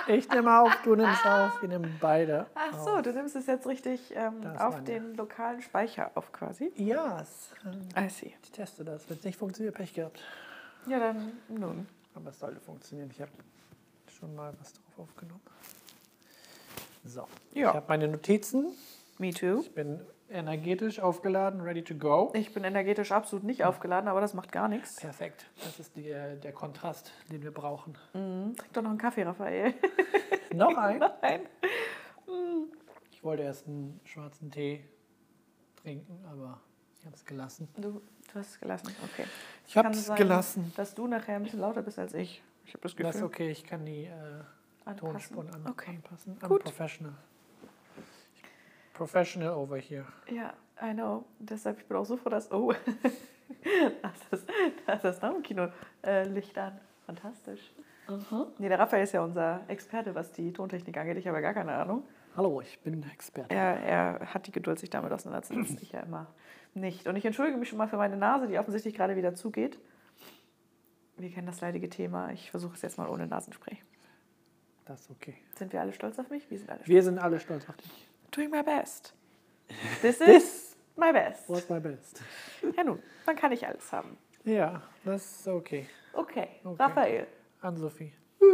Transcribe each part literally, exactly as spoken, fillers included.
Ich nehme auf, du nimmst auf, wir nehmen beide Ach so, auf. du nimmst es jetzt richtig ähm, Das auf meine. den lokalen Speicher auf quasi. Ja, es, äh, I see. ich teste das. Wenn es nicht funktioniert, Pech gehabt. Ja, dann nun. Aber es sollte funktionieren. Ich habe schon mal was drauf aufgenommen. So, Ja. ich habe meine Notizen. Me too. Ich bin energetisch aufgeladen, ready to go. Ich bin energetisch absolut nicht aufgeladen, aber das macht gar nichts. Perfekt. Das ist die, äh, der Kontrast, den wir brauchen. Mhm. Trink doch noch einen Kaffee, Raphael. Noch ein? Nein. Ich wollte erst einen schwarzen Tee trinken, aber ich habe es gelassen. Du, du hast es gelassen, okay. Ich habe Kann es sein, gelassen. Dass du nachher ein bisschen lauter bist als ich. Ich habe das Gefühl. Das ist okay, ich kann die äh, Anpassen. Tonspuren an, Okay. anpassen. I'm Gut. professional. Professional over here. Ja, I know. Deshalb, ich bin auch so froh, dass... Oh, das ist das, ist das Daumenkino äh, Licht an. Fantastisch. Aha. Nee, der Raphael ist ja unser Experte, was die Tontechnik angeht. Ich habe ja gar keine Ahnung. Hallo, ich bin Experte. Er, er hat die Geduld, sich damit auseinanderzusetzen. Ich ja immer nicht. Und ich entschuldige mich schon mal für meine Nase, die offensichtlich gerade wieder zugeht. Wir kennen das leidige Thema. Ich versuche es jetzt mal ohne Nasenspray. Das ist okay. Sind wir alle stolz auf mich? Wir sind alle stolz. Wir sind alle stolz auf dich. Doing my best. This This is my best. was my best. Ja nun, dann kann ich alles haben. Ja, das ist okay. Okay, Okay. Raphael. Ann-Sophie.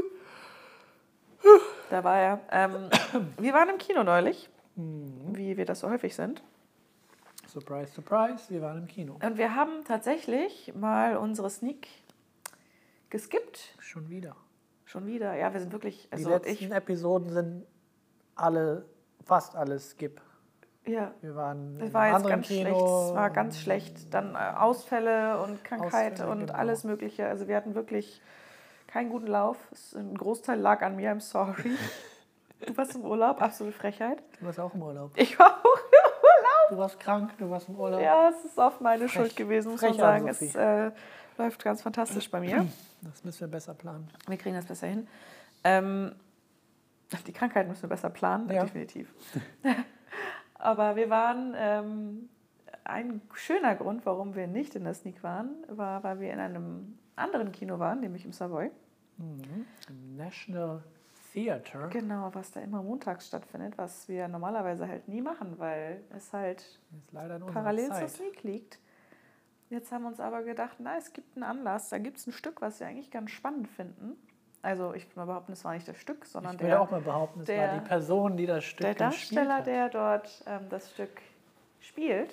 Da war er. Ähm, wir waren im Kino neulich, Mhm. wie wir das so häufig sind. Surprise, surprise, wir waren im Kino. Und wir haben tatsächlich mal unsere Sneak geskippt. Schon wieder. Schon wieder. Ja, wir sind wirklich. Die Also letzten ich. Episoden sind alle, fast alles Skip. Ja, Wir waren es im war jetzt anderen ganz Kino. schlecht. Es war ganz schlecht. Dann äh, Ausfälle und Krankheit Ausfälle, und genau. alles Mögliche. Also wir hatten wirklich keinen guten Lauf. Es- Ein Großteil lag an mir. I'm sorry. Du warst im Urlaub. Absolute Frechheit. Du warst auch im Urlaub. Ich war auch im Urlaub. Du warst krank, du warst im Urlaub. Ja, es ist oft meine Frech. Schuld gewesen, muss man Frech, sagen. Ann-Sophie. Es äh, läuft ganz fantastisch bei mir. Das müssen wir besser planen. Wir kriegen das besser hin. Ähm, die Krankheit müssen wir besser planen, Ja. definitiv. Aber wir waren, ähm, ein schöner Grund, warum wir nicht in der Sneak waren, war, weil wir in einem anderen Kino waren, nämlich im Savoy. Mhm. Im National Theatre. Genau, was da immer montags stattfindet, was wir normalerweise halt nie machen, weil es halt Ist leider in unserer parallel zur Zeit. Sneak liegt. Jetzt haben wir uns aber gedacht, na, es gibt einen Anlass, da gibt es ein Stück, was wir eigentlich ganz spannend finden. Also ich würde mal behaupten, es war nicht das Stück, sondern Ich will der, auch mal behaupten, es der- war die Person, die das Stück der gespielt Darsteller, hat. der dort ähm, das Stück spielt.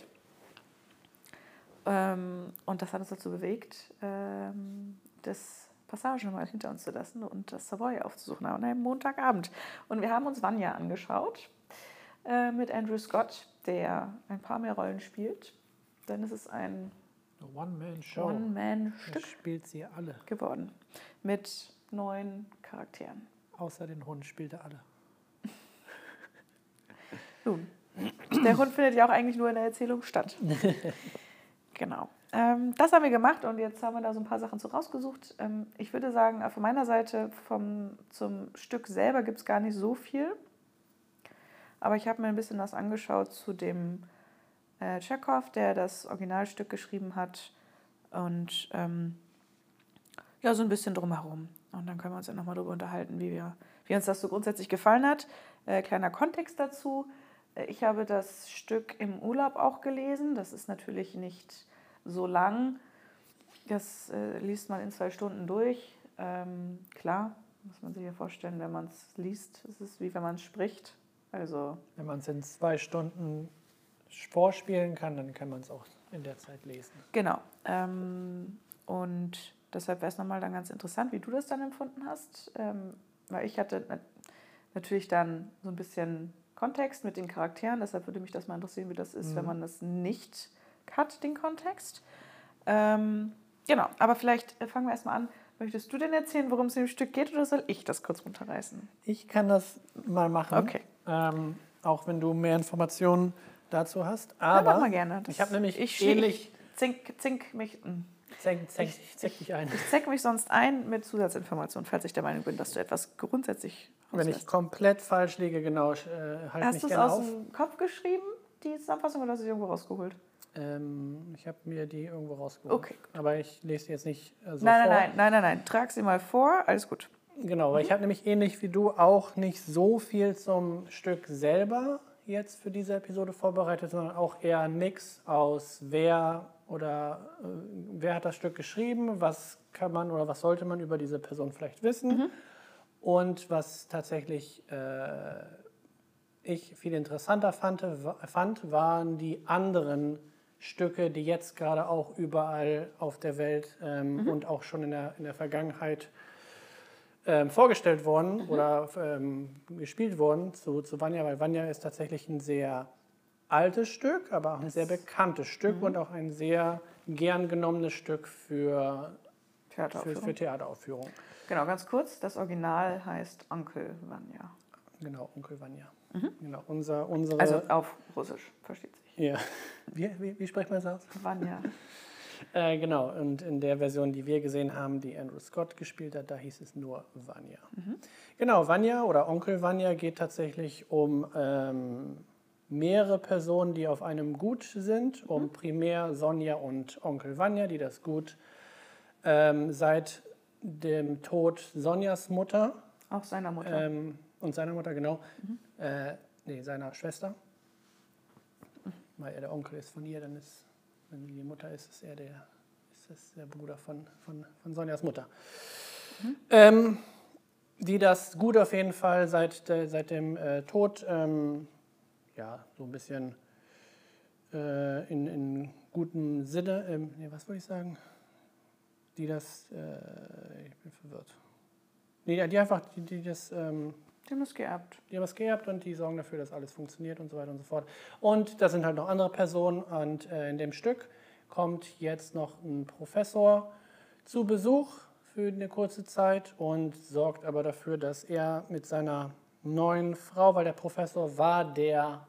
Ähm, und das hat uns dazu bewegt, ähm, das Passage mal hinter uns zu lassen und das Savoy aufzusuchen an einem Montagabend. Und wir haben uns Vanya angeschaut äh, mit Andrew Scott, der ein paar mehr Rollen spielt. Denn es ist ein Eine One-Man-Show. One-Man-Stück Er spielt sie alle. geworden mit neun Charakteren. Außer den Hund spielt er alle. Nun, der Hund findet ja auch eigentlich nur in der Erzählung statt. Genau. Ähm, das haben wir gemacht und jetzt haben wir da so ein paar Sachen zu rausgesucht. Ähm, ich würde sagen, von meiner Seite vom, zum Stück selber gibt es gar nicht so viel. Aber ich habe mir ein bisschen was angeschaut zu dem äh, Tschechow, der das Originalstück geschrieben hat. Und ähm, ja, so ein bisschen drumherum. Und dann können wir uns ja nochmal darüber unterhalten, wie, wir, wie uns das so grundsätzlich gefallen hat. Äh, kleiner Kontext dazu. Äh, ich habe das Stück im Urlaub auch gelesen. Das ist natürlich nicht so lang. Das äh, liest man in zwei Stunden durch. Ähm, klar, muss man sich ja vorstellen, wenn man es liest, ist es wie wenn man es spricht. Also Wenn man es in zwei Stunden vorspielen kann, dann kann man es auch in der Zeit lesen. genau. Ähm, und deshalb wäre es nochmal dann ganz interessant, wie du das dann empfunden hast. Ähm, weil ich hatte nat- natürlich dann so ein bisschen Kontext mit den Charakteren. Deshalb würde mich das mal interessieren, wie das ist, Mhm. wenn man das nicht hat, den Kontext. Ähm, genau, aber vielleicht äh, fangen wir erstmal an. Möchtest du denn erzählen, worum es in dem Stück geht, oder soll ich das kurz runterreißen? Ich kann das mal machen. Okay. Ähm, auch wenn du mehr Informationen dazu hast. Ja, Aber mach mal gerne. Das- ich habe nämlich ich, ähnlich... Ich zink, zink mich... mm. Zeig, zeig, zeig dich ein. Ich zeig mich sonst ein mit Zusatzinformationen, falls ich der Meinung bin, dass du etwas grundsätzlich Wenn ich rauslässt. komplett falsch liege, genau, äh, halt Hast mich du es gerne aus auf. dem Kopf geschrieben, die Zusammenfassung, oder hast du sie irgendwo rausgeholt? Ähm, ich habe mir die irgendwo rausgeholt. Okay, Aber ich lese die jetzt nicht äh, so nein, vor. nein, nein, nein, nein, nein. Trag sie mal vor, alles gut. Genau, weil ich habe nämlich ähnlich wie du auch nicht so viel zum Stück selber jetzt für diese Episode vorbereitet, sondern auch eher ein Mix aus wer oder äh, wer hat das Stück geschrieben, was kann man oder was sollte man über diese Person vielleicht wissen Mhm. und was tatsächlich äh, ich viel interessanter fand, fand, waren die anderen Stücke, die jetzt gerade auch überall auf der Welt ähm, Mhm. und auch schon in der, in der Vergangenheit ähm, vorgestellt wurden Mhm. oder ähm, gespielt wurden zu, zu Vanya, weil Vanya ist tatsächlich ein sehr altes Stück, aber auch ein Das- sehr bekanntes Stück Mhm. und auch ein sehr gern genommenes Stück für, für, Theateraufführung. für Theateraufführung. Genau, ganz kurz, das Original heißt Onkel Vanya. Genau, Onkel Vanya. Mhm. Genau, unser, unsere... Also auf Russisch, versteht sich. Ja. Wie, wie, wie spricht man das aus? Vanya. Äh, genau, und in der Version, die wir gesehen haben, die Andrew Scott gespielt hat, da hieß es nur Vanya. Mhm. Genau, Vanya oder Onkel Vanya geht tatsächlich um ähm, mehrere Personen, die auf einem Gut sind, um primär Sonja und Onkel Vanya, die das Gut ähm, seit dem Tod Sonjas Mutter Auch seiner Mutter. ähm, und seiner Mutter, genau, äh, nee, seiner Schwester, weil er der Onkel ist von ihr, dann ist, wenn sie die Mutter ist, ist er der, ist das der Bruder von, von, von Sonjas Mutter. Mhm. Ähm, die das Gut auf jeden Fall seit, äh, seit dem äh, Tod ähm, ja, so ein bisschen äh, in, in gutem Sinne, ähm, nee, was wollte ich sagen? Die das, äh, ich bin verwirrt. Nee, die einfach, die, die das, ähm, Die haben es geerbt. die haben es geerbt und die sorgen dafür, dass alles funktioniert und so weiter und so fort. Und da sind halt noch andere Personen und äh, in dem Stück kommt jetzt noch ein Professor zu Besuch für eine kurze Zeit und sorgt aber dafür, dass er mit seiner neuen Frau, weil der Professor war der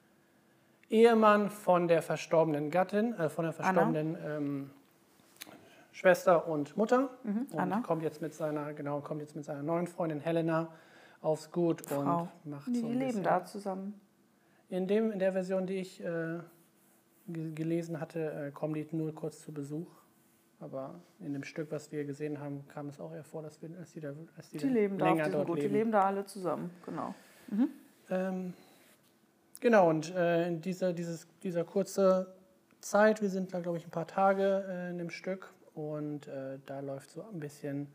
Ehemann von der verstorbenen Gattin, äh, von der verstorbenen ähm, Schwester und Mutter Mhm. und Anna. kommt jetzt mit seiner, genau, kommt jetzt mit seiner neuen Freundin Helena aufs Gut Frau. und macht Die so ein leben bisschen. da zusammen. In, dem, in der Version, die ich äh, ge- gelesen hatte, äh, kommen die nur kurz zu Besuch. Aber in dem Stück, was wir gesehen haben, kam es auch eher vor, dass, wir, dass die, da, dass die, Die da leben da auf länger diesem dort Gut. Die leben. leben da alle zusammen, genau. Mhm. Ähm, genau, und äh, in dieser, dieses, dieser kurze Zeit, wir sind da, glaube ich, ein paar Tage äh, in dem Stück und äh, da läuft so ein bisschen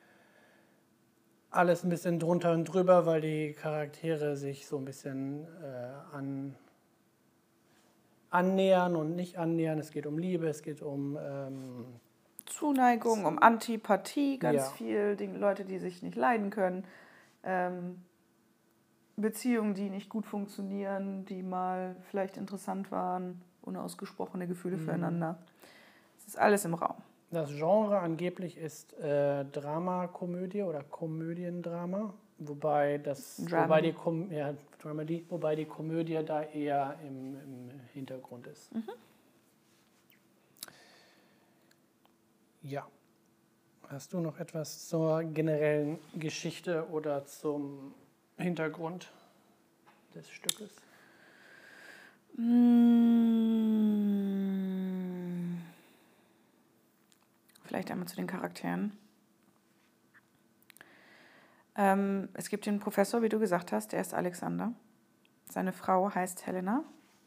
alles ein bisschen drunter und drüber, weil die Charaktere sich so ein bisschen äh, an, annähern und nicht annähern. Es geht um Liebe, es geht um ähm, Zuneigung, um Antipathie, ganz Ja. viel. Die Leute, die sich nicht leiden können. Ähm, Beziehungen, die nicht gut funktionieren, die mal vielleicht interessant waren. Unausgesprochene Gefühle Mhm. füreinander. Es ist alles im Raum. Das Genre angeblich ist äh, Drama-Komödie oder Komödiendrama, wobei das, Dramedy. wobei die, Kom ja, Dramedy, wobei die Komödie da eher im, im Hintergrund ist. Mhm. Ja. Hast du noch etwas zur generellen Geschichte oder zum Hintergrund des Stückes? Mm. Vielleicht einmal zu den Charakteren. Ähm, es gibt den Professor, wie du gesagt hast, der ist Alexander. Seine Frau heißt Helena.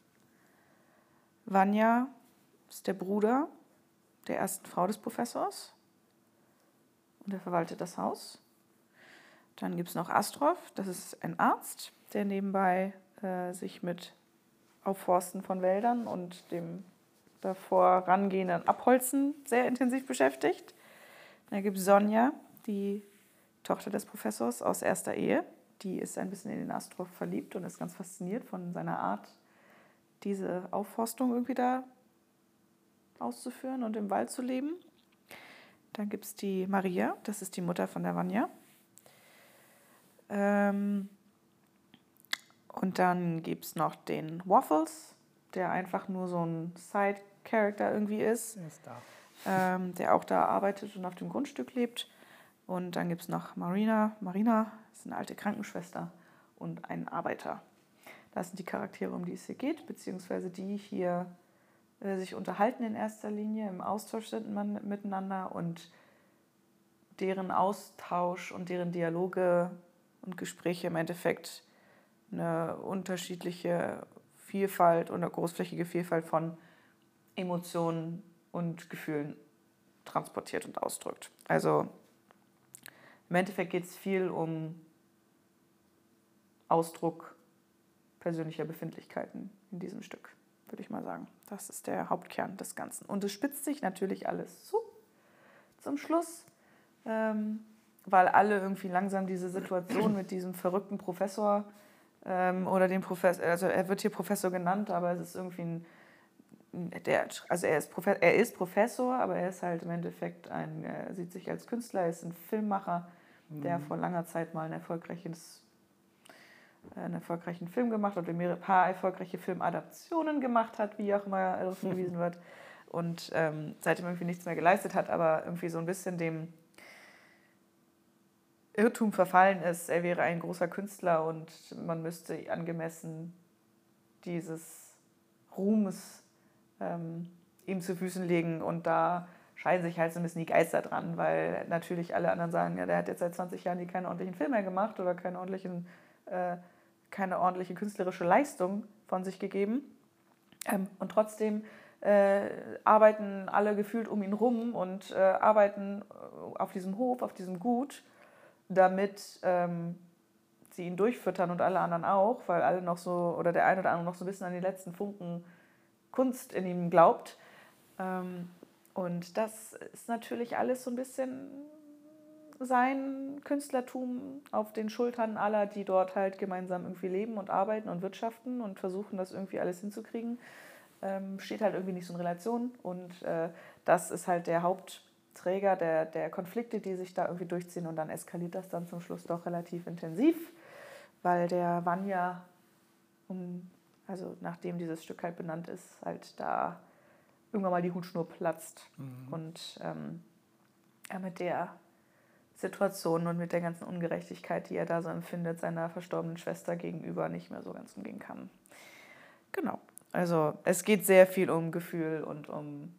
Vanya ist der Bruder der ersten Frau des Professors. Und er verwaltet das Haus. Dann gibt es noch Astrov, das ist ein Arzt, der nebenbei äh, sich mit Aufforsten von Wäldern und dem davor rangehenden Abholzen sehr intensiv beschäftigt. Dann gibt es Sonja, die Tochter des Professors aus erster Ehe. Die ist ein bisschen in den Astrov verliebt und ist ganz fasziniert von seiner Art, diese Aufforstung irgendwie da auszuführen und im Wald zu leben. Dann gibt es die Maria, das ist die Mutter von der Vanya. Ähm und dann gibt es noch den Waffles, der einfach nur so ein Side-Character irgendwie ist, Er ist da. ähm, der auch da arbeitet und auf dem Grundstück lebt. Und dann gibt es noch Marina. Marina ist eine alte Krankenschwester und ein Arbeiter. Das sind die Charaktere, um die es hier geht, beziehungsweise die hier äh, sich unterhalten in erster Linie, im Austausch sind man miteinander und deren Austausch und deren Dialoge und Gespräche im Endeffekt eine unterschiedliche Vielfalt und eine großflächige Vielfalt von Emotionen und Gefühlen transportiert und ausdrückt. Also im Endeffekt geht es viel um Ausdruck persönlicher Befindlichkeiten in diesem Stück, würde ich mal sagen. Das ist der Hauptkern des Ganzen. Und es spitzt sich natürlich alles zu zum Schluss, ähm, weil alle irgendwie langsam diese Situation mit diesem verrückten Professor ähm, oder dem Professor, also er wird hier Professor genannt, aber es ist irgendwie ein, der, also er ist, Profe- er ist Professor, aber er ist halt im Endeffekt ein, er sieht sich als Künstler, er ist ein Filmemacher, der vor langer Zeit mal ein erfolgreiches, einen erfolgreichen Film gemacht hat oder mehrere paar erfolgreiche Filmadaptionen gemacht hat, wie auch immer darauf hingewiesen wird. Und ähm, seitdem irgendwie nichts mehr geleistet hat, aber irgendwie so ein bisschen dem Irrtum verfallen ist, er wäre ein großer Künstler und man müsste angemessen dieses Ruhmes ähm, ihm zu Füßen legen. Und da scheiden sich halt so ein bisschen die Geister dran, weil natürlich alle anderen sagen, ja, der hat jetzt seit zwanzig Jahren keinen ordentlichen Film mehr gemacht oder keine, ordentlichen, äh, keine ordentliche künstlerische Leistung von sich gegeben. Ähm, und trotzdem Äh, arbeiten alle gefühlt um ihn rum und äh, arbeiten auf diesem Hof, auf diesem Gut, damit ähm, sie ihn durchfüttern und alle anderen auch, weil alle noch so, oder der eine oder andere noch so ein bisschen an die letzten Funken Kunst in ihm glaubt. Ähm, und das ist natürlich alles so ein bisschen sein Künstlertum auf den Schultern aller, die dort halt gemeinsam irgendwie leben und arbeiten und wirtschaften und versuchen, das irgendwie alles hinzukriegen. Ähm, steht halt irgendwie nicht so in Relation und äh, das ist halt der Hauptträger der, der Konflikte, die sich da irgendwie durchziehen und dann eskaliert das dann zum Schluss doch relativ intensiv, weil der Vanya, um, also nachdem dieses Stück halt benannt ist, halt da irgendwann mal die Hutschnur platzt mhm. und ähm, er mit der Situation und mit der ganzen Ungerechtigkeit, die er da so empfindet, seiner verstorbenen Schwester gegenüber nicht mehr so ganz umgehen kann. Genau. Also es geht sehr viel um Gefühl und um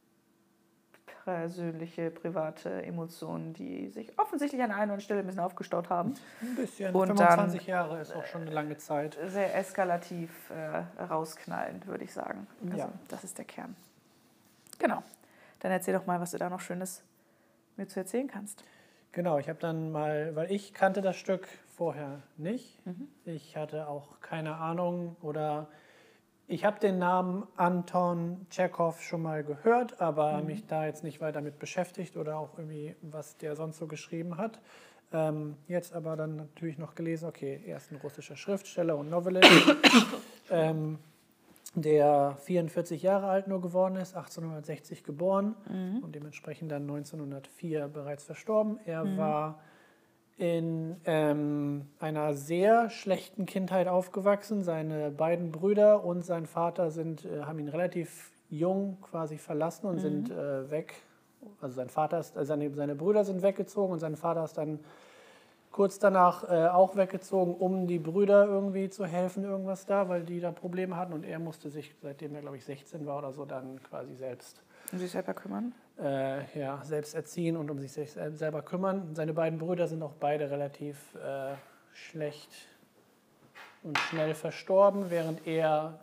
persönliche, private Emotionen, die sich offensichtlich an einer anderen Stelle ein bisschen aufgestaut haben. Ein bisschen, und fünfundzwanzig dann, Jahre ist auch schon eine lange Zeit. Sehr eskalativ äh, rausknallend, würde ich sagen. Also ja. Das ist der Kern. Genau. Dann erzähl doch mal, was du da noch Schönes mir zu erzählen kannst. Genau, ich habe dann mal, weil ich kannte das Stück vorher nicht. Mhm. Ich hatte auch keine Ahnung oder ich habe den Namen Anton Tschechow schon mal gehört, aber mhm. mich da jetzt nicht weiter damit beschäftigt oder auch irgendwie, was der sonst so geschrieben hat. Ähm, jetzt aber dann natürlich noch gelesen, okay, er ist ein russischer Schriftsteller und Novelist, ähm, der vierundvierzig Jahre alt nur geworden ist, achtzehnhundertsechzig geboren mhm. und dementsprechend dann neunzehnhundertvier bereits verstorben. Er mhm. war in ähm, einer sehr schlechten Kindheit aufgewachsen. Seine beiden Brüder und sein Vater sind, äh, haben ihn relativ jung quasi verlassen und mhm. sind äh, weg. Also sein Vater ist, äh, seine, seine Brüder sind weggezogen und sein Vater ist dann kurz danach äh, auch weggezogen, um die Brüder irgendwie zu helfen, irgendwas da, weil die da Probleme hatten. Und er musste sich, seitdem er, glaube ich, sechzehn war oder so, dann quasi selbst um sich selber kümmern? Äh, ja, selbst erziehen und um sich selber kümmern. Seine beiden Brüder sind auch beide relativ äh, schlecht und schnell verstorben, während er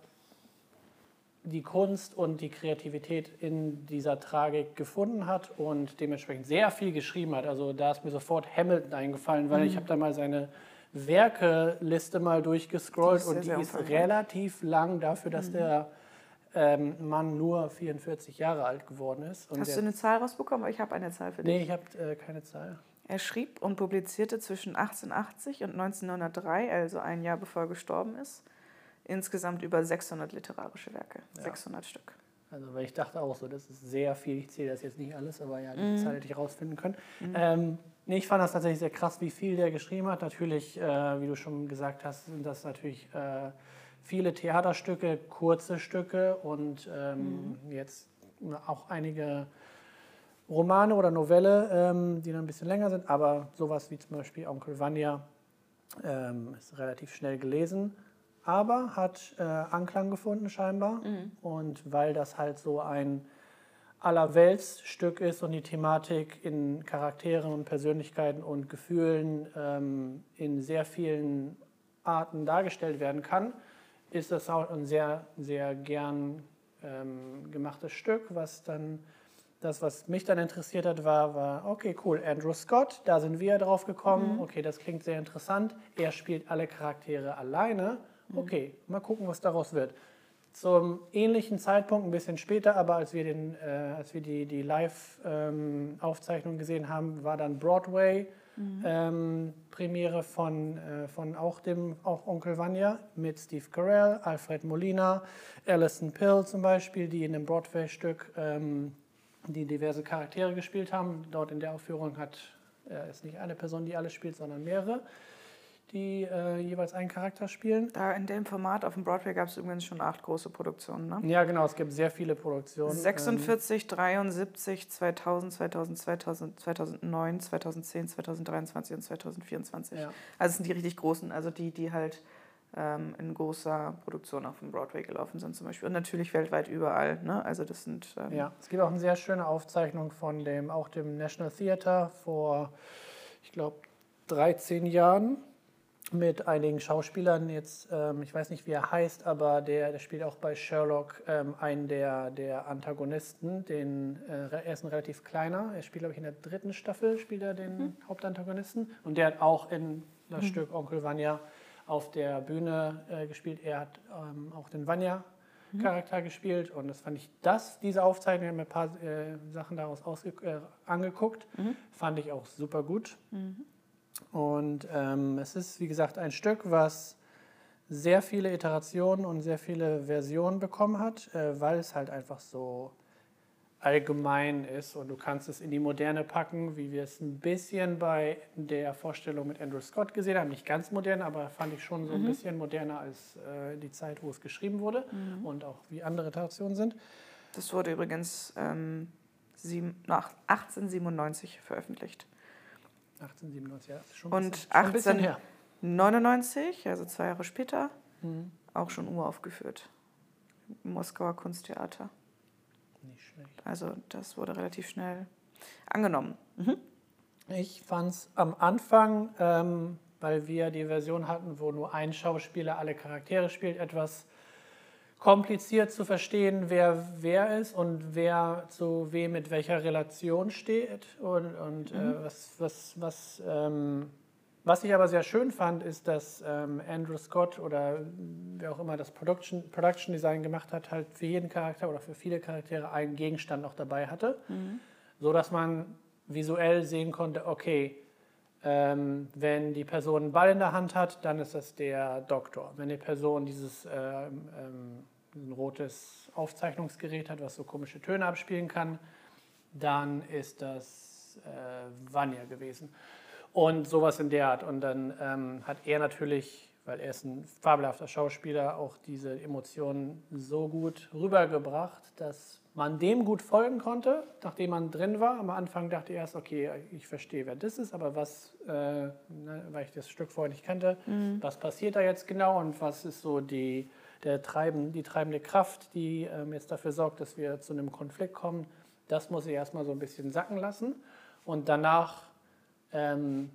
die Kunst und die Kreativität in dieser Tragik gefunden hat und dementsprechend sehr viel geschrieben hat. Also da ist mir sofort Hamilton eingefallen, weil mhm. ich habe da mal seine Werkeliste mal durchgescrollt und die ist relativ lang dafür, dass mhm. der Ähm, Mann nur vierundvierzig Jahre alt geworden ist. Und Hast du eine Zahl rausbekommen? Ich habe eine Zahl für dich. Nee, ich habe äh, keine Zahl. Er schrieb und publizierte zwischen achtzehnhundertachtzig und neunzehnhundertdrei, also ein Jahr bevor er gestorben ist, insgesamt über sechshundert literarische Werke, ja. sechshundert Stück. Also, weil ich dachte auch so, das ist sehr viel. Ich zähle das jetzt nicht alles, aber ja, die mm. Zahl hätte ich rausfinden können. Mm. Ähm, nee, ich fand das tatsächlich sehr krass, wie viel der geschrieben hat. Natürlich, äh, wie du schon gesagt hast, sind das natürlich äh, viele Theaterstücke, kurze Stücke und ähm, mhm. jetzt auch einige Romane oder Novelle, ähm, die dann ein bisschen länger sind, aber sowas wie zum Beispiel Onkel Vanya ähm, ist relativ schnell gelesen, aber hat äh, Anklang gefunden scheinbar mhm. und weil das halt so ein Allerweltsstück ist und die Thematik in Charakteren und Persönlichkeiten und Gefühlen ähm, in sehr vielen Arten dargestellt werden kann, ist das auch ein sehr, sehr gern ähm, gemachtes Stück. Was dann, das, was mich dann interessiert hat, war, war, okay, cool, Andrew Scott, da sind wir drauf gekommen, Mhm. okay, das klingt sehr interessant. Er spielt alle Charaktere alleine, okay, mal gucken, was daraus wird. Zum ähnlichen Zeitpunkt, ein bisschen später, aber als wir, den, äh, als wir die, die Live-Aufzeichnung ähm, gesehen haben, war dann Broadway. Mhm. Ähm, Premiere von, äh, von auch dem auch Onkel Vanya mit Steve Carell, Alfred Molina, Alison Pill zum Beispiel, die in dem Broadway-Stück ähm, die diverse Charaktere gespielt haben. Dort in der Aufführung hat äh, ist nicht eine Person, die alles spielt, sondern mehrere, die äh, jeweils einen Charakter spielen. Da in dem Format auf dem Broadway gab es übrigens schon acht große Produktionen, ne? Ja, genau, es gibt sehr viele Produktionen. sechsundvierzig, dreiundsiebzig, zweitausend, zweitausend, zweitausend, zweitausendneun, zweitausendzehn, zweitausenddreiundzwanzig und zweitausendvierundzwanzig. Ja. Also es sind die richtig großen, also die, die halt ähm, in großer Produktion auf dem Broadway gelaufen sind zum Beispiel. Und natürlich weltweit überall, ne? Also das sind... Ähm ja, es gibt auch eine sehr schöne Aufzeichnung von dem, auch dem National Theatre vor, ich glaube, dreizehn Jahren. Mit einigen Schauspielern jetzt, ähm, ich weiß nicht, wie er heißt, aber der, der spielt auch bei Sherlock ähm, einen der, der Antagonisten. Den, äh, er ist ein relativ kleiner, er spielt, glaube ich, in der dritten Staffel spielt er den mhm. Hauptantagonisten. Und der hat auch in das mhm. Stück Onkel Vanya auf der Bühne äh, gespielt. Er hat ähm, auch den Vanya-Charakter mhm. gespielt. Und das fand ich, das, diese Aufzeichnung, ich habe mir ein paar äh, Sachen daraus ausge äh, angeguckt, mhm. fand ich auch super gut. Mhm. Und ähm, es ist, wie gesagt, ein Stück, was sehr viele Iterationen und sehr viele Versionen bekommen hat, äh, weil es halt einfach so allgemein ist und du kannst es in die Moderne packen, wie wir es ein bisschen bei der Vorstellung mit Andrew Scott gesehen haben. Nicht ganz modern, aber fand ich schon so ein mhm. bisschen moderner als äh, die Zeit, wo es geschrieben wurde mhm. und auch wie andere Iterationen sind. Das wurde übrigens ähm, sieben, nach achtzehnhundertsiebenundneunzig veröffentlicht. achtzehnhundertsiebenundneunzig, ja, das ist schon ein bisschen, und achtzehnhundertneunundneunzig, also zwei Jahre später, mhm. auch schon uraufgeführt. Im Moskauer Kunsttheater. Nicht schlecht. Also das wurde relativ schnell angenommen. Mhm. Ich fand es am Anfang, ähm, weil wir die Version hatten, wo nur ein Schauspieler alle Charaktere spielt, etwas kompliziert zu verstehen, wer wer ist und wer zu wem mit welcher Relation steht. Und, und mhm. äh, was, was, was, ähm, was ich aber sehr schön fand, ist, dass ähm, Andrew Scott oder wer auch immer das Production, Production Design gemacht hat, halt für jeden Charakter oder für viele Charaktere einen Gegenstand noch dabei hatte, mhm. so dass man visuell sehen konnte, okay, ähm, wenn die Person einen Ball in der Hand hat, dann ist das der Doktor. Wenn die Person dieses ähm, ähm, ein rotes Aufzeichnungsgerät hat, was so komische Töne abspielen kann, dann ist das äh, Vanya gewesen. Und sowas in der Art. Und dann ähm, hat er natürlich, weil er ist ein fabelhafter Schauspieler, auch diese Emotionen so gut rübergebracht, dass man dem gut folgen konnte, nachdem man drin war. Am Anfang dachte ich erst, okay, ich verstehe, wer das ist, aber was, äh, ne, weil ich das Stück vorher nicht kannte, mhm. was passiert da jetzt genau und was ist so die Der Treiben, die treibende Kraft, die ähm, jetzt dafür sorgt, dass wir zu einem Konflikt kommen, das muss ich erstmal so ein bisschen sacken lassen und danach ähm,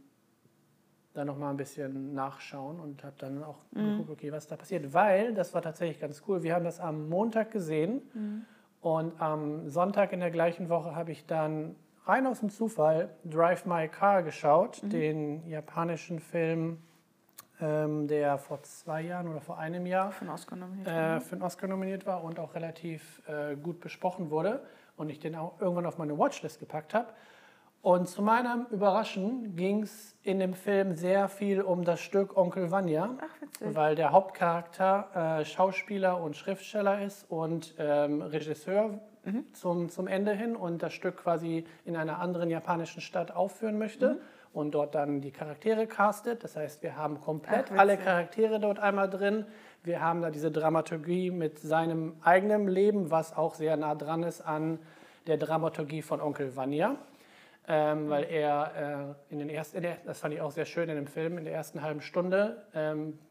dann nochmal ein bisschen nachschauen und habe dann auch mhm. geguckt, okay, was da passiert, weil das war tatsächlich ganz cool. Wir haben das am Montag gesehen mhm. und am Sonntag in der gleichen Woche habe ich dann rein aus dem Zufall Drive My Car geschaut, mhm. den japanischen Film, der vor zwei Jahren oder vor einem Jahr für einen Oscar nominiert, äh, für einen Oscar nominiert war und auch relativ äh, gut besprochen wurde und ich den auch irgendwann auf meine Watchlist gepackt habe. Und zu meinem Überraschen ging es in dem Film sehr viel um das Stück Onkel Vanya, Ach, weil der Hauptcharakter äh, Schauspieler und Schriftsteller ist und ähm, Regisseur mhm. zum, zum Ende hin und das Stück quasi in einer anderen japanischen Stadt aufführen möchte. Mhm. Und dort dann die Charaktere castet. Das heißt, wir haben komplett Ach, alle Charaktere dort einmal drin. Wir haben da diese Dramaturgie mit seinem eigenen Leben, was auch sehr nah dran ist an der Dramaturgie von Onkel Vanya. Ähm, weil er äh, in den ersten, in der, das fand ich auch sehr schön in dem Film, in der ersten halben Stunde ähm,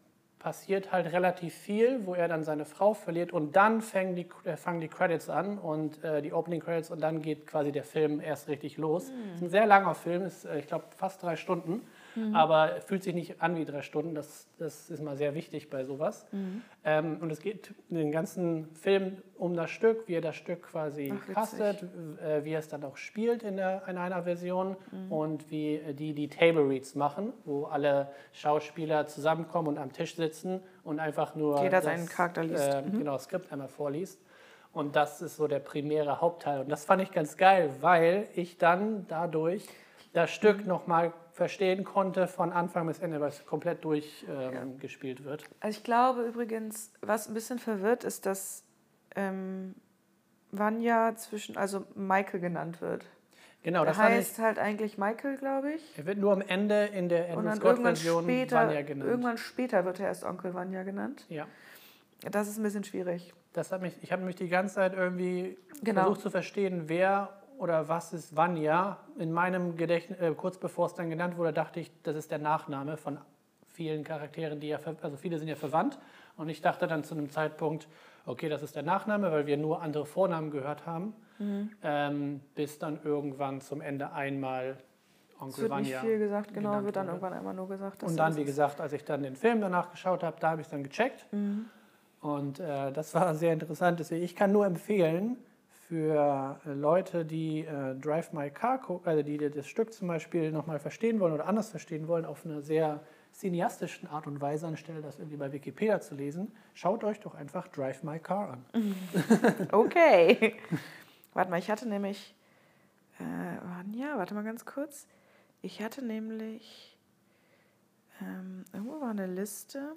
passiert halt relativ viel, wo er dann seine Frau verliert und dann fangen die, äh, fangen die Credits an und äh, die Opening Credits und dann geht quasi der Film erst richtig los. Mhm. Ist ein sehr langer Film, ist äh, ich glaube fast drei Stunden, mhm. aber fühlt sich nicht an wie drei Stunden. Das, das ist mal sehr wichtig bei sowas. Mhm. Ähm, und es geht den ganzen Film um das Stück, wie er das Stück quasi Ach, castet, äh, wie er es dann auch spielt in, der, in einer Version mhm. und wie äh, die die Table Reads machen, wo alle Schauspieler zusammenkommen und am Tisch sitzen und einfach nur jeder das, seinen Charakter liest. Äh, mhm. genau, das Skript einmal vorliest. Und das ist so der primäre Hauptteil. Und das fand ich ganz geil, weil ich dann dadurch das Stück mhm. nochmal verstehen konnte von Anfang bis Ende, weil es komplett durchgespielt ähm, ja. wird. Also ich glaube übrigens, was ein bisschen verwirrt, ist, dass ähm, Vanya zwischen, also Michael genannt wird. Genau, der das heißt halt eigentlich Michael, glaube ich. Er wird nur am Ende in der Andrew Scott-Version Vanya genannt. Irgendwann später wird er erst Onkel Vanya genannt. Ja. Das ist ein bisschen schwierig. Das hat mich, ich habe mich die ganze Zeit irgendwie genau. versucht zu verstehen, wer oder was ist Vanya. In meinem Gedächtnis, äh, kurz bevor es dann genannt wurde, dachte ich, das ist der Nachname von vielen Charakteren, die ja, also viele sind ja verwandt. Und ich dachte dann zu einem Zeitpunkt, okay, das ist der Nachname, weil wir nur andere Vornamen gehört haben. Mhm. Ähm, bis dann irgendwann zum Ende einmal Onkel Vanya. Es wird nicht viel gesagt, genau, wird dann wurde. irgendwann einmal nur gesagt. Dass Und dann, wie gesagt, als ich dann den Film danach geschaut habe, da habe ich es dann gecheckt. Mhm. Und äh, das war sehr interessant. Deswegen, ich kann nur empfehlen, für Leute, die äh, Drive My Car, also die das Stück zum Beispiel nochmal verstehen wollen oder anders verstehen wollen, auf eine sehr cineastischen Art und Weise, anstelle das irgendwie bei Wikipedia zu lesen, schaut euch doch einfach Drive My Car an. Okay. Warte mal, ich hatte nämlich, äh, ja, warte mal ganz kurz. Ich hatte nämlich, ähm, irgendwo war eine Liste,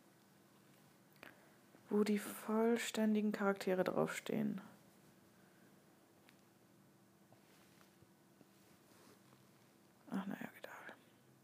wo die vollständigen Charaktere draufstehen. Ach, naja, egal.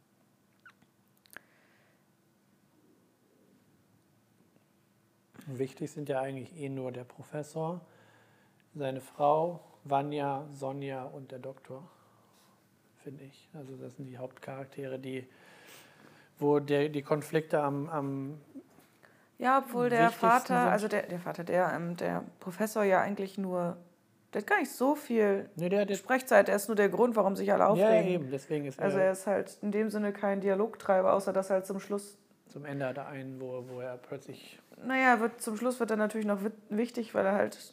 Wichtig sind ja eigentlich eh nur der Professor, seine Frau, Vanya, Sonja und der Doktor, finde ich. Also das sind die Hauptcharaktere, die, wo der, die Konflikte am, am ja, obwohl der Vater, sind. also der, der Vater, der, ähm, der Professor ja eigentlich nur, der hat gar nicht so viel nee, der, der, Sprechzeit, der ist nur der Grund, warum sich alle aufregen. Ja, eben, deswegen ist er... Also er ist halt in dem Sinne kein Dialogtreiber, außer dass er halt zum Schluss... Zum Ende hat er einen, wo, wo er plötzlich... Naja, wird, zum Schluss wird er natürlich noch wichtig, weil er halt...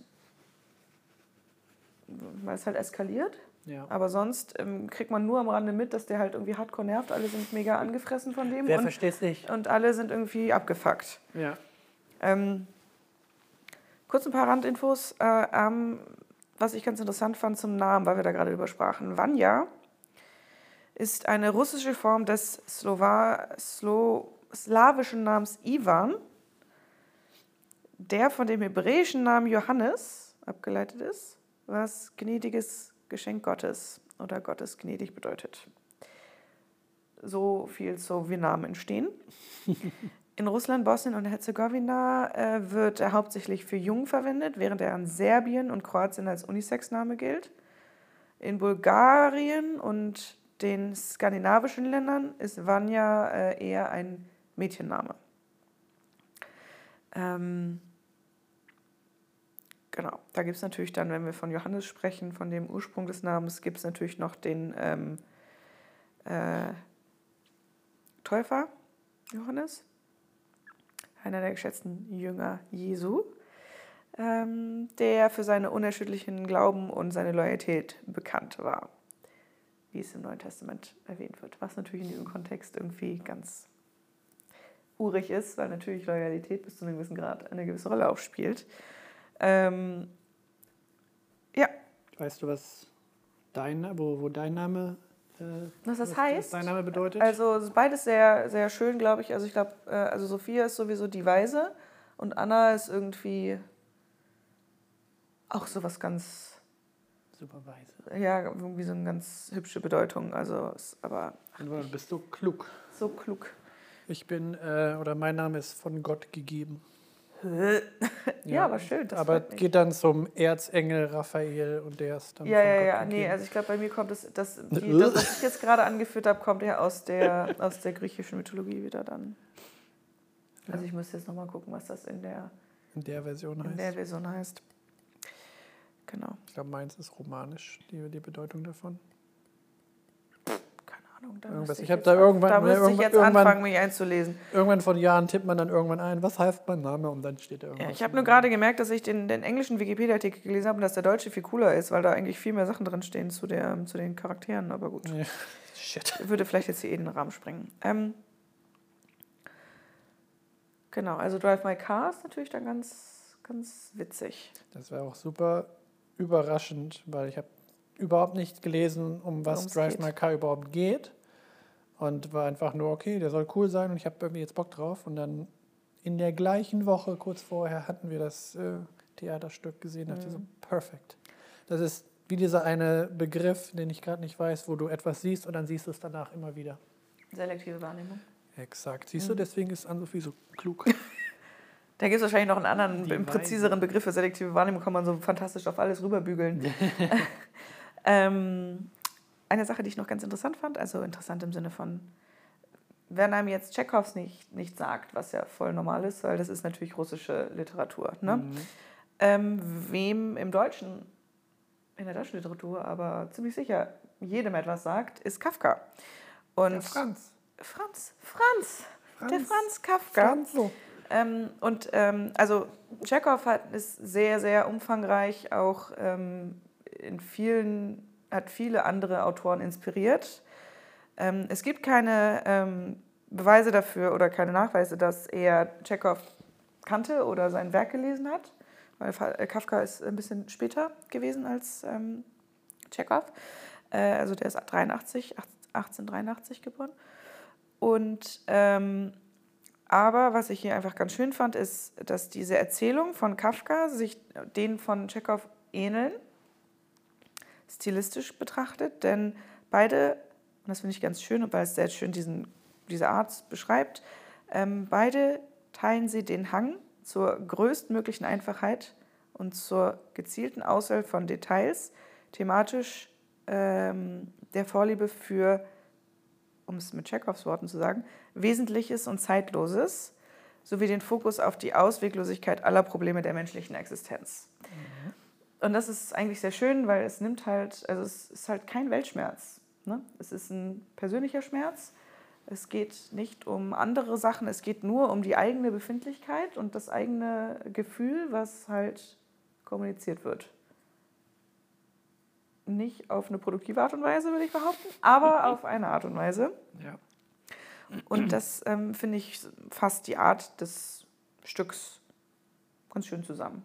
weil es halt eskaliert. Ja. Aber sonst ähm, kriegt man nur am Rande mit, dass der halt irgendwie hardcore nervt. Alle sind mega angefressen von dem. Wer und, versteht's nicht? Und alle sind irgendwie abgefuckt. Ja. Ähm, kurz ein paar Randinfos. Äh, ähm, was ich ganz interessant fand zum Namen, weil wir da gerade drüber sprachen. Vanya ist eine russische Form des Slowa- Slo- slawischen Namens Ivan, der von dem hebräischen Namen Johannes abgeleitet ist, was gnädiges Geschenk Gottes oder Gottes gnädig bedeutet. So viel zu, wie Namen entstehen. In Russland, Bosnien und Herzegowina äh, wird er hauptsächlich für Jungen verwendet, während er in Serbien und Kroatien als Unisex-Name gilt. In Bulgarien und den skandinavischen Ländern ist Vanya äh, eher ein Mädchenname. Ähm, genau, da gibt es natürlich dann, wenn wir von Johannes sprechen, von dem Ursprung des Namens, gibt es natürlich noch den ähm, äh, Täufer Johannes, einer der geschätzten Jünger Jesu, ähm, der für seinen unerschütterlichen Glauben und seine Loyalität bekannt war, wie es im Neuen Testament erwähnt wird, was natürlich in diesem Kontext irgendwie ganz urig ist, weil natürlich Loyalität bis zu einem gewissen Grad eine gewisse Rolle auch spielt. Ähm, ja. Weißt du, was dein, wo, wo dein Name äh, was das was, heißt? Was dein Name bedeutet? Also es ist beides sehr, sehr schön, glaube ich. Also ich glaube, äh, also Sophia ist sowieso die Weise und Anna ist irgendwie auch sowas ganz super weise. Ja, irgendwie so eine ganz hübsche Bedeutung. Also ist aber ach, bist du klug? So klug. Ich bin äh, oder mein Name ist von Gott gegeben. ja, ja, aber schön. Das aber geht dann zum Erzengel Raphael und der ist dann ja, von ja, Gott ja, gegeben. nee, also ich glaube, bei mir kommt es, das, die, das, was ich jetzt gerade angeführt habe, kommt ja aus der, aus der griechischen Mythologie wieder dann. Also ich müsste jetzt nochmal gucken, was das in der, in der Version heißt. In der Version heißt. Genau. Ich glaube, meins ist romanisch, die, die Bedeutung davon. Keine Ahnung. Da Irgendwas. müsste Ich ich habe jetzt, da irgendwann, da müsste ich irgendwann, jetzt irgendwann, anfangen, mich einzulesen. Irgendwann vor Jahren tippt man dann irgendwann ein, was heißt mein Name? Und dann steht da irgendwas. Ja, ich habe nur gerade gemerkt, dass ich den, den englischen Wikipedia-Artikel gelesen habe und dass der deutsche viel cooler ist, weil da eigentlich viel mehr Sachen drin stehen zu, der, zu den Charakteren. Aber gut. Ja. Shit. Würde vielleicht jetzt hier eh in den Rahmen sprengen. Ähm, genau, also Drive My Car ist natürlich dann ganz, ganz witzig. Das wäre auch super überraschend, weil ich habe überhaupt nicht gelesen, um was Worum's Drive geht. My Car überhaupt geht. Und war einfach nur, okay, der soll cool sein und ich habe irgendwie jetzt Bock drauf. Und dann in der gleichen Woche, kurz vorher, hatten wir das äh, Theaterstück gesehen. Da dachte ich so, perfekt. Das ist wie dieser eine Begriff, den ich gerade nicht weiß, wo du etwas siehst und dann siehst du es danach immer wieder. Selektive Wahrnehmung. Exakt. Siehst du, deswegen ist Ann-Sophie so klug. Da gibt es wahrscheinlich noch einen anderen, Die einen Weise. präziseren Begriff für selektive Wahrnehmung, kann man so fantastisch auf alles rüberbügeln. ähm, eine Sache, die ich noch ganz interessant fand, also interessant im Sinne von, wenn einem jetzt Tschechows nicht, nicht sagt, was ja voll normal ist, weil das ist natürlich russische Literatur. Ne? Mhm. Ähm, wem im Deutschen, in der deutschen Literatur aber ziemlich sicher jedem etwas sagt, ist Kafka. Und Der Franz. Franz, Franz, Franz. der Franz Kafka. Franz so. Ähm, und ähm, also Tschechow hat, ist sehr, sehr umfangreich, auch ähm, in vielen, hat viele andere Autoren inspiriert. Ähm, es gibt keine ähm, Beweise dafür oder keine Nachweise, dass er Tschechow kannte oder sein Werk gelesen hat, weil Kafka ist ein bisschen später gewesen als ähm, Tschechow. Äh, also der ist dreiundachtzig, achtzehnhundertdreiundachtzig geboren. Und ähm, aber was ich hier einfach ganz schön fand, ist, dass diese Erzählungen von Kafka sich denen von Tschechow ähneln, stilistisch betrachtet, denn beide, und das finde ich ganz schön, weil es sehr schön diesen, diese Art beschreibt, ähm, beide teilen sie den Hang zur größtmöglichen Einfachheit und zur gezielten Auswahl von Details, thematisch ähm, der Vorliebe für, um es mit Tschechows Worten zu sagen, Wesentliches und Zeitloses, sowie den Fokus auf die Ausweglosigkeit aller Probleme der menschlichen Existenz. Mhm. Und das ist eigentlich sehr schön, weil es nimmt halt, also es ist halt kein Weltschmerz. Ne? Es ist ein persönlicher Schmerz. Es geht nicht um andere Sachen, es geht nur um die eigene Befindlichkeit und das eigene Gefühl, was halt kommuniziert wird. Nicht auf eine produktive Art und Weise, würde ich behaupten, aber auf eine Art und Weise. Ja. Und das, ähm, finde ich, fasst die Art des Stücks ganz schön zusammen.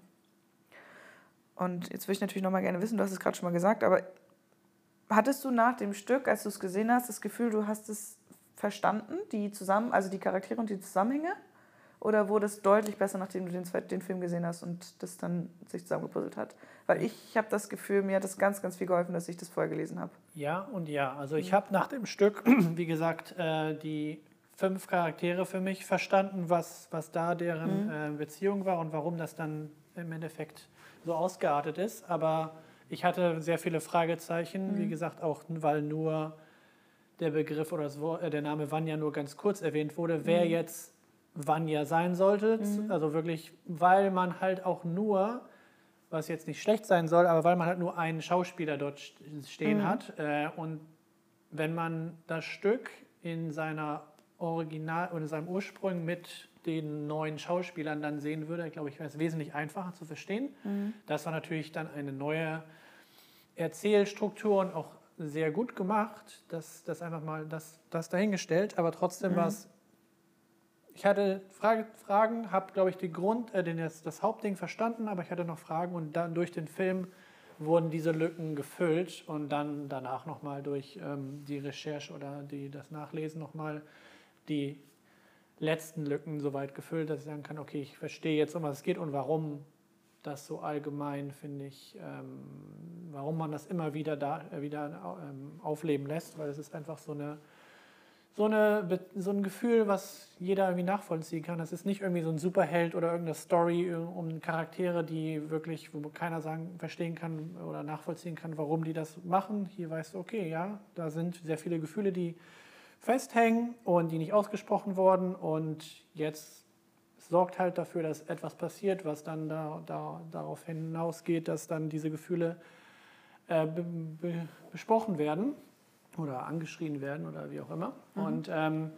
Und jetzt würde ich natürlich noch mal gerne wissen, du hast es gerade schon mal gesagt, aber hattest du nach dem Stück, als du es gesehen hast, das Gefühl, du hast es verstanden, die zusammen, also die Charaktere und die Zusammenhänge? Oder wurde es deutlich besser, nachdem du den, den Film gesehen hast und das dann sich zusammengepuzzelt hat? Weil ich habe das Gefühl, mir hat das ganz, ganz viel geholfen, dass ich das vorher gelesen habe. Ja und ja. Also ich habe nach dem Stück, wie gesagt, äh, die fünf Charaktere für mich verstanden, was, was da deren mhm. äh, Beziehung war und warum das dann im Endeffekt so ausgeartet ist. Aber ich hatte sehr viele Fragezeichen, mhm. wie gesagt, auch weil nur der Begriff oder das Wort, äh, der Name Vanya nur ganz kurz erwähnt wurde, wer mhm. jetzt Vanya sein sollte. Mhm. Also wirklich, weil man halt auch nur, was jetzt nicht schlecht sein soll, aber weil man halt nur einen Schauspieler dort stehen mhm. hat. Äh, und wenn man das Stück in seiner Original oder in seinem Ursprung mit den neuen Schauspielern dann sehen würde, glaube ich, wäre es wesentlich einfacher zu verstehen. Mhm. Das war natürlich dann eine neue Erzählstruktur und auch sehr gut gemacht, das, das einfach mal das, das dahingestellt, aber trotzdem mhm. war es, ich hatte Frage, Fragen, habe, glaube ich, die Grund, äh, den, das, das Hauptding verstanden, aber ich hatte noch Fragen und dann durch den Film wurden diese Lücken gefüllt und dann danach nochmal durch ähm, die Recherche oder die, das Nachlesen nochmal die letzten Lücken so weit gefüllt, dass ich sagen kann, okay, ich verstehe jetzt, um was es geht und warum das so allgemein, finde ich, ähm, warum man das immer wieder, da, äh, wieder ähm, aufleben lässt, weil es ist einfach so eine So, eine, so ein Gefühl, was jeder irgendwie nachvollziehen kann. Es ist nicht irgendwie so ein Superheld oder irgendeine Story um Charaktere, die wirklich, wo keiner sagen, verstehen kann oder nachvollziehen kann, warum die das machen. Hier weißt du, okay, ja, da sind sehr viele Gefühle, die festhängen und die nicht ausgesprochen wurden und jetzt sorgt halt dafür, dass etwas passiert, was dann da, da, darauf hinausgeht, dass dann diese Gefühle äh, be, be, besprochen werden oder angeschrien werden oder wie auch immer. Mhm. Und ähm,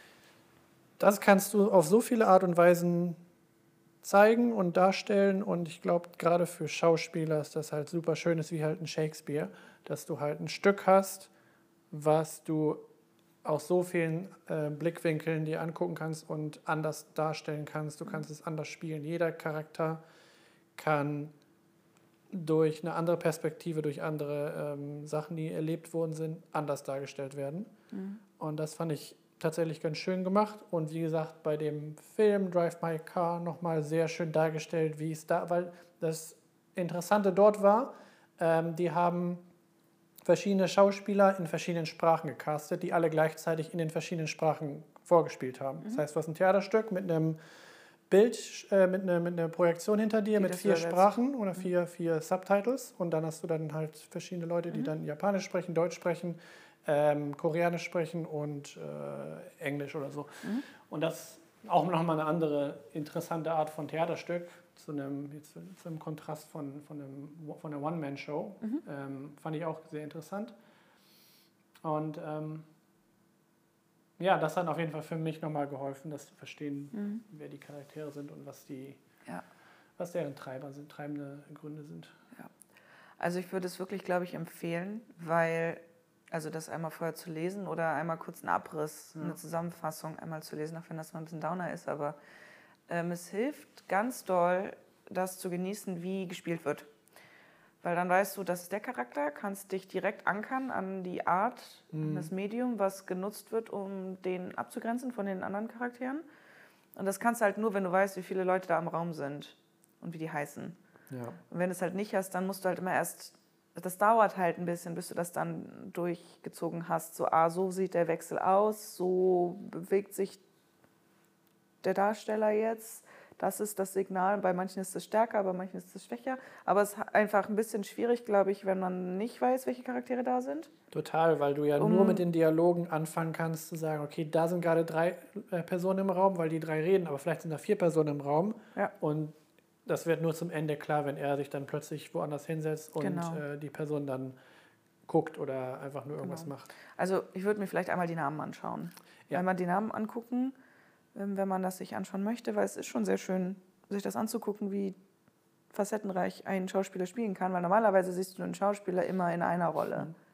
das kannst du auf so viele Art und Weisen zeigen und darstellen. Und ich glaube, gerade für Schauspieler ist das halt super schön, ist wie halt ein Shakespeare, dass du halt ein Stück hast, was du aus so vielen äh, Blickwinkeln dir angucken kannst und anders darstellen kannst. Du kannst es anders spielen. Jeder Charakter kann durch eine andere Perspektive, durch andere ähm, Sachen, die erlebt worden sind, anders dargestellt werden. Mhm. Und das fand ich tatsächlich ganz schön gemacht. Und wie gesagt, bei dem Film Drive My Car nochmal sehr schön dargestellt, wie es da, weil das Interessante dort war, ähm, die haben verschiedene Schauspieler in verschiedenen Sprachen gecastet, die alle gleichzeitig in den verschiedenen Sprachen vorgespielt haben. Mhm. Das heißt, du hast ein Theaterstück mit einem Bild, äh, mit, einer, mit einer Projektion hinter dir, die mit vier Sprachen oder vier, mhm. vier Subtitles. Und dann hast du dann halt verschiedene Leute, die mhm. dann Japanisch sprechen, Deutsch sprechen, ähm, Koreanisch sprechen und äh, Englisch oder so. Mhm. Und das auch nochmal eine andere interessante Art von Theaterstück, zu einem, jetzt, zu einem Kontrast von, von, einem, von einer One-Man-Show. Mhm. Ähm, fand ich auch sehr interessant. Und ähm, ja, das hat auf jeden Fall für mich nochmal geholfen, das zu verstehen, mhm. wer die Charaktere sind und was, die, ja. was deren Treiber sind, treibende Gründe sind. Ja. Also ich würde es wirklich, glaube ich, empfehlen, weil, also das einmal vorher zu lesen oder einmal kurz einen Abriss, ja. eine Zusammenfassung einmal zu lesen, auch wenn das mal ein bisschen Downer ist, aber ähm, es hilft ganz doll, das zu genießen, wie gespielt wird. Weil dann weißt du, das ist der Charakter, kannst dich direkt ankern an die Art, mhm. an das Medium, was genutzt wird, um den abzugrenzen von den anderen Charakteren. Und das kannst du halt nur, wenn du weißt, wie viele Leute da im Raum sind und wie die heißen. Ja. Und wenn du es halt nicht hast, dann musst du halt immer erst, das dauert halt ein bisschen, bis du das dann durchgezogen hast. So, ah, so sieht der Wechsel aus, so bewegt sich der Darsteller jetzt. Das ist das Signal. Bei manchen ist es stärker, bei manchen ist es schwächer. Aber es ist einfach ein bisschen schwierig, glaube ich, wenn man nicht weiß, welche Charaktere da sind. Total, weil du ja um, nur mit den Dialogen anfangen kannst, zu sagen, okay, da sind gerade drei äh, Personen im Raum, weil die drei reden, aber vielleicht sind da vier Personen im Raum. Ja. Und das wird nur zum Ende klar, wenn er sich dann plötzlich woanders hinsetzt und genau. äh, die Person dann guckt oder einfach nur irgendwas genau. macht. Also ich würde mir vielleicht einmal die Namen anschauen. Ja. Einmal die Namen angucken, wenn man das sich anschauen möchte, weil es ist schon sehr schön, sich das anzugucken, wie facettenreich ein Schauspieler spielen kann, weil normalerweise siehst du einen Schauspieler immer in einer Rolle mhm.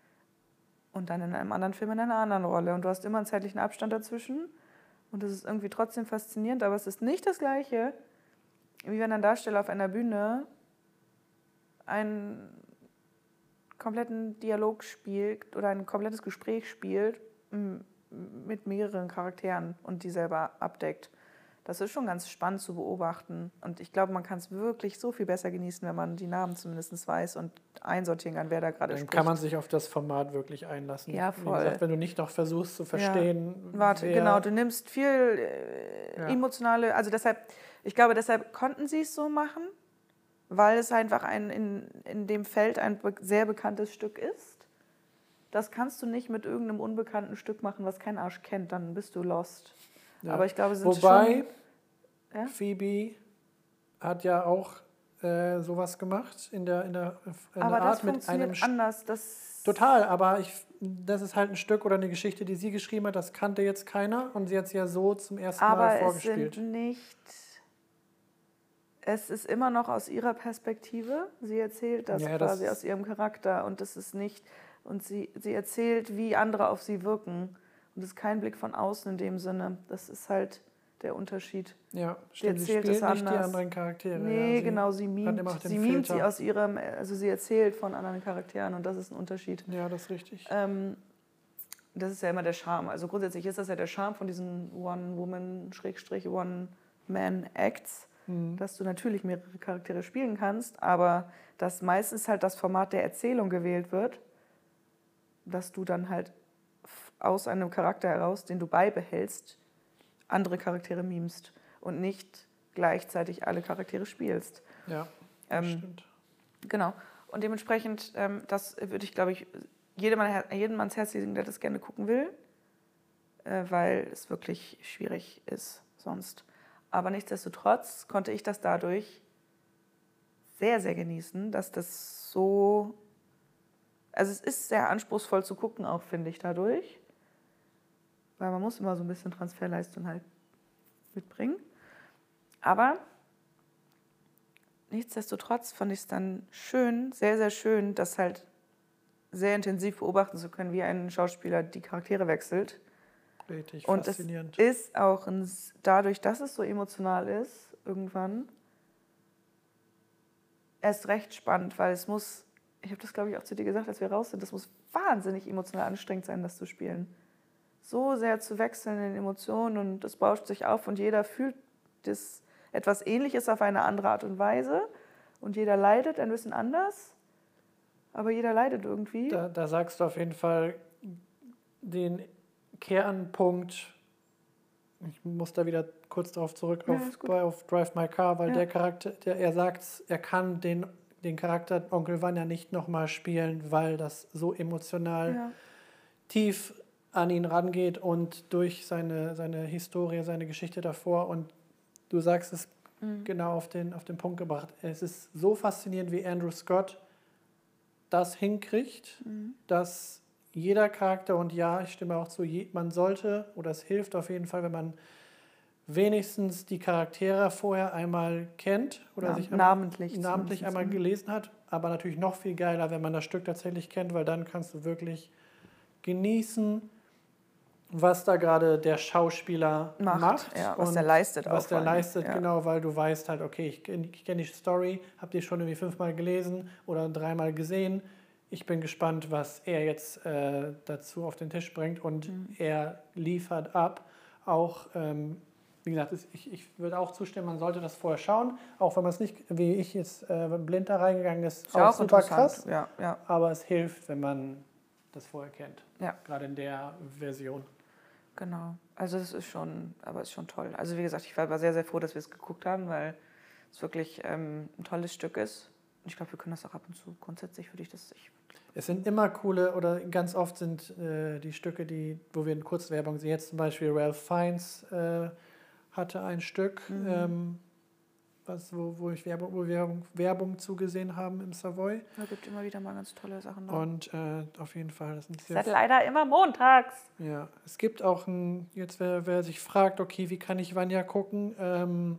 und dann in einem anderen Film in einer anderen Rolle und du hast immer einen zeitlichen Abstand dazwischen und das ist irgendwie trotzdem faszinierend, aber es ist nicht das Gleiche, wie wenn ein Darsteller auf einer Bühne einen kompletten Dialog spielt oder ein komplettes Gespräch spielt mit mehreren Charakteren und die selber abdeckt. Das ist schon ganz spannend zu beobachten. Und ich glaube, man kann es wirklich so viel besser genießen, wenn man die Namen zumindest weiß und einsortieren kann, wer da gerade spricht. Dann kann man sich auf das Format wirklich einlassen. Ja, voll. Wie gesagt, wenn du nicht noch versuchst zu verstehen, ja. Warte, wer genau, du nimmst viel äh, ja. emotionale, also deshalb, ich glaube, deshalb konnten sie es so machen, weil es einfach ein in, in dem Feld ein sehr bekanntes Stück ist. Das kannst du nicht mit irgendeinem unbekannten Stück machen, was kein Arsch kennt, dann bist du lost. Ja. Aber ich glaube, sind Wobei, schon, ja? Phoebe hat ja auch äh, sowas gemacht in der, in der, in aber der Art das mit einem anders. Das total, aber ich, das ist halt ein Stück oder eine Geschichte, die sie geschrieben hat, das kannte jetzt keiner und sie hat es ja so zum ersten aber Mal vorgespielt. Aber es sind nicht... Es ist immer noch aus ihrer Perspektive. Sie erzählt das ja, quasi das aus ihrem Charakter und das ist nicht... Und sie, sie erzählt, wie andere auf sie wirken. Und es ist kein Blick von außen in dem Sinne. Das ist halt der Unterschied. Ja, stimmt. Sie erzählt es anders. Nicht die anderen Charaktere. Nee, ja, sie genau. Sie mimt, sie mimt sie aus ihrem... Also sie erzählt von anderen Charakteren und das ist ein Unterschied. Ja, das ist richtig. Ähm, das ist ja immer der Charme. Also grundsätzlich ist das ja der Charme von diesen One-Woman-One-Man-Acts, mhm. dass du natürlich mehrere Charaktere spielen kannst, aber dass meistens halt das Format der Erzählung gewählt wird, dass du dann halt aus einem Charakter heraus, den du beibehältst, andere Charaktere mimst und nicht gleichzeitig alle Charaktere spielst. Ja, das ähm, stimmt. Genau. Und dementsprechend, ähm, das würde ich, glaube ich, jedem, jedem ans Herz legen, der das gerne gucken will, äh, weil es wirklich schwierig ist sonst. Aber nichtsdestotrotz konnte ich das dadurch sehr, sehr genießen, dass das so... Also es ist sehr anspruchsvoll zu gucken auch, finde ich, dadurch. Weil man muss immer so ein bisschen Transferleistung halt mitbringen. Aber nichtsdestotrotz fand ich es dann schön, sehr, sehr schön, das halt sehr intensiv beobachten zu können, wie ein Schauspieler die Charaktere wechselt. Richtig Und faszinierend. es ist auch ein, dadurch, dass es so emotional ist, irgendwann erst recht spannend, weil es muss, ich habe das glaube ich auch zu dir gesagt, als wir raus sind, das muss wahnsinnig emotional anstrengend sein, das zu spielen. So sehr zu wechseln in Emotionen und es bauscht sich auf und jeder fühlt das etwas Ähnliches auf eine andere Art und Weise und jeder leidet ein bisschen anders, aber jeder leidet irgendwie. Da, da sagst du auf jeden Fall den Kernpunkt. Ich muss da wieder kurz darauf zurück Ja, auf, ist gut. bei, auf Drive My Car, weil Ja. der Charakter, der, er sagt, er kann den, den Charakter Onkel Vanya nicht nochmal spielen, weil das so emotional Ja. tief an ihn rangeht und durch seine, seine Historie, seine Geschichte davor. Und du sagst es Mhm. genau auf den, auf den Punkt gebracht. Es ist so faszinierend, wie Andrew Scott das hinkriegt, Mhm. dass jeder Charakter, und ja, ich stimme auch zu, je, man sollte, oder es hilft auf jeden Fall, wenn man wenigstens die Charaktere vorher einmal kennt oder Nam- sich einmal, namentlich namentlich zumindest, einmal mhm. gelesen hat, aber natürlich noch viel geiler, wenn man das Stück tatsächlich kennt, weil dann kannst du wirklich genießen, was da gerade der Schauspieler Macht, macht, ja, was und der leistet auch was der vor allem, leistet, ja. genau, weil du weißt halt, okay, ich, kenn- ich kenne die Story, habe die schon irgendwie fünfmal gelesen oder dreimal gesehen. Ich bin gespannt, was er jetzt äh, dazu auf den Tisch bringt, und Mhm. er liefert ab. Auch, ähm, wie gesagt, es- ich, ich würde auch zustimmen, man sollte das vorher schauen, auch wenn man es nicht, wie ich jetzt äh, blind da reingegangen ist, Ist ja auch super krass. Ja, ja, Aber es hilft, wenn man das vorher kennt, ja, gerade in der Version. genau. Also es ist schon, aber es ist schon toll. Also wie gesagt, ich war war sehr, sehr froh, dass wir es geguckt haben, weil es wirklich ähm, ein tolles Stück ist. Und ich glaube, wir können das auch ab und zu. Grundsätzlich würde ich das... Ich, Es sind immer coole, oder ganz oft sind äh, die Stücke, die, wo wir in Kurzwerbung sehen, jetzt zum Beispiel Ralph Fiennes äh, hatte ein Stück, Mhm. ähm, was, wo, wo, ich Werbung, wo wir Werbung, Werbung zugesehen haben im Savoy. da gibt immer wieder mal ganz tolle Sachen. Da. Und äh, auf jeden Fall, das sind Es sehr ist leider immer montags. Ja, es gibt auch ein, jetzt wer, wer sich fragt, okay, wie kann ich Vanya gucken? Ähm,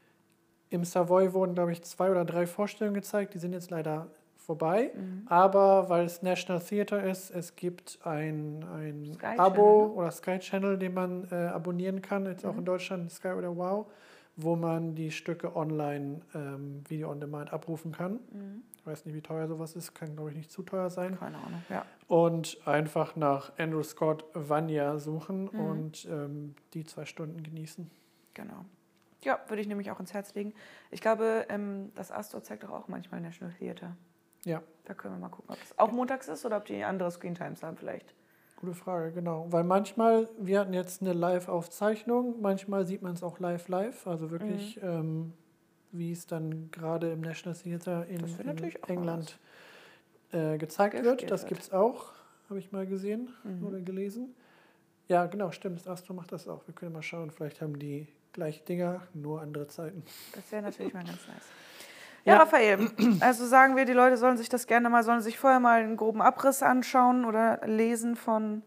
Im Savoy wurden, glaube ich, zwei oder drei Vorstellungen gezeigt, die sind jetzt leider vorbei. Mhm. Aber weil es National Theatre ist, es gibt ein, ein Sky Abo Channel, ne? oder Sky Channel, den man äh, abonnieren kann, jetzt auch Mhm. in Deutschland, Sky oder Wow, wo man die Stücke online, ähm, Video on Demand abrufen kann. Mhm. Ich weiß nicht, wie teuer sowas ist, kann, glaube ich, nicht zu teuer sein. Keine Ahnung, ja. Und einfach nach Andrew Scott Vanya suchen Mhm. und ähm, die zwei Stunden genießen. Genau. Ja, würde ich nämlich auch ins Herz legen. Ich glaube, ähm, das Astor zeigt doch auch manchmal National Theatre. Ja, Da können wir mal gucken, ob das auch montags ist oder ob die andere Screentimes haben vielleicht. gute Frage, genau. Weil manchmal, wir hatten jetzt eine Live-Aufzeichnung, manchmal sieht man es auch live-live, also wirklich, Mhm. ähm, wie es dann gerade im National Theatre in, Das wäre in natürlich auch mal England äh, gezeigt Gespielt wird. Das wird. gibt es auch, habe ich mal gesehen Mhm. oder gelesen. Ja, genau, stimmt, das Astro macht das auch. Wir können mal schauen, vielleicht haben die gleiche Dinger, nur andere Zeiten. Das wäre natürlich mal ganz nice. Ja, Ja. Raphael, also sagen wir, die Leute sollen sich das gerne mal, sollen sich vorher mal einen groben Abriss anschauen oder lesen von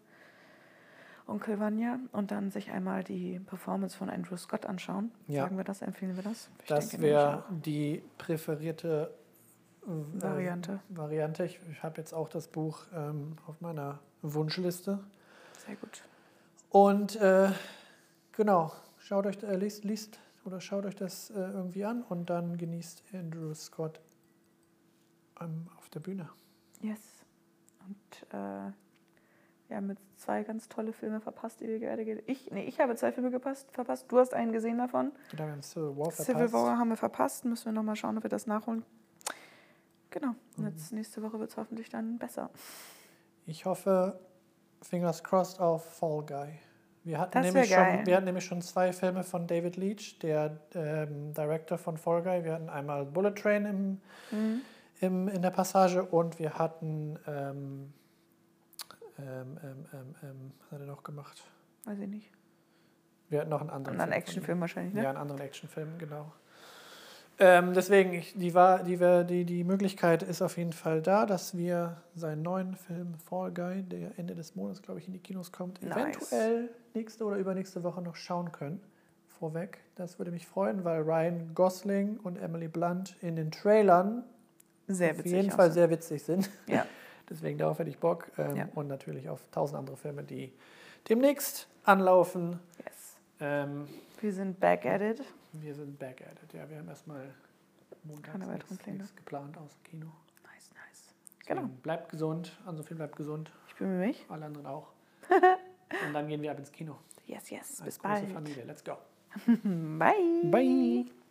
Onkel Vanya und dann sich einmal die Performance von Andrew Scott anschauen. Ja. Sagen wir das, empfehlen wir das? Ich Das denke nämlich wäre auch. die präferierte äh, Variante. Variante. Ich, ich habe jetzt auch das Buch ähm, auf meiner Wunschliste. Sehr gut. Und äh, genau, schaut euch, äh, liest, liest oder schaut euch das äh, irgendwie an und dann genießt Andrew Scott ähm, auf der Bühne. Yes. Und äh, wir haben jetzt zwei ganz tolle Filme verpasst, die wir gerade ge- ich Nee, ich habe zwei Filme gepasst, verpasst. Du hast einen gesehen davon. Genau, wir haben Civil War verpasst. Civil War haben wir verpasst. Müssen wir nochmal schauen, ob wir das nachholen. Genau. Und jetzt nächste Woche wird es hoffentlich dann besser. Ich hoffe, fingers crossed auf Fall Guy. Wir hatten, Das nämlich wär geil. schon, wir hatten nämlich schon zwei Filme von David Leitch, der ähm, Director von Fall Guy. Wir hatten einmal Bullet Train im, Mhm. im, in der Passage und wir hatten, ähm, ähm, ähm, ähm, ähm, was hat er noch gemacht? Weiß ich nicht. Ja, noch einen anderen anderen Film. Actionfilm wahrscheinlich, ne? Ja, einen anderen Actionfilm, genau. Ähm, deswegen, ich, die, war, die, die, die Möglichkeit ist auf jeden Fall da, dass wir seinen neuen Film Fall Guy, der Ende des Monats, glaube ich, in die Kinos kommt, Nice. eventuell nächste oder übernächste Woche noch schauen können. Vorweg. Das würde mich freuen, weil Ryan Gosling und Emily Blunt in den Trailern Sehr auf witzig jeden Fall aussehen. sehr witzig sind. Ja. Deswegen darauf hätte ich Bock. Ähm, Ja. Und natürlich auf tausend andere Filme, die demnächst anlaufen. Yes. Ähm, Wir sind back at it. wir sind back at it. Ja, wir haben erstmal montags Keine weiteren nichts, Pläne. nichts geplant außer Kino. Nice, nice. Deswegen Genau. Bleibt gesund. Ansofern bleibt gesund. Ich bemühe mich. Alle anderen auch. Und dann gehen wir ab ins Kino. Yes, yes. Als Bis große bald. Familie. Let's go. Bye. Bye.